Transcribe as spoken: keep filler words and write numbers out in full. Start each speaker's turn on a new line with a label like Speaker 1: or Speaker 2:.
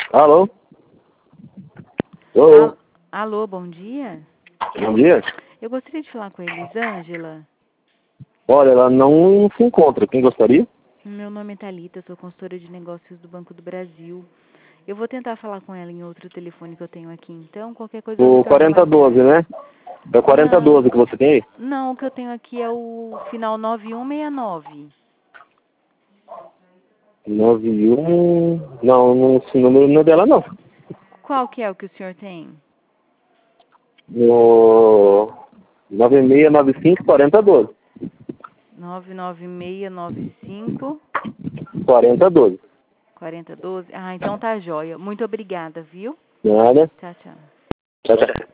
Speaker 1: Alô?
Speaker 2: Al-
Speaker 1: Oi.
Speaker 2: Alô, bom dia.
Speaker 1: Bom dia.
Speaker 2: Eu gostaria de falar com a Elisângela.
Speaker 1: Olha, ela não se encontra. Quem gostaria?
Speaker 2: Meu nome é Thalita, sou consultora de negócios do Banco do Brasil. Eu vou tentar falar com ela em outro telefone que eu tenho aqui, então qualquer coisa eu
Speaker 1: O
Speaker 2: retorno
Speaker 1: quarenta
Speaker 2: mais
Speaker 1: doze,
Speaker 2: tarde.
Speaker 1: né? É o quarenta
Speaker 2: Não,
Speaker 1: doze que você tem aí?
Speaker 2: não, o que eu tenho aqui é o final nove um seis nove.
Speaker 1: nove um... Não, não, esse número não é dela, não.
Speaker 2: Qual que é o que o senhor tem?
Speaker 1: No... nove seis nove cinco, quarenta doze.
Speaker 2: nove nove seis nove cinco
Speaker 1: quarenta doze.
Speaker 2: quatro zero um dois. Ah, então tá jóia. Muito obrigada, viu?
Speaker 1: Nada.
Speaker 2: Tchau, tchau.
Speaker 1: Tchau, tchau.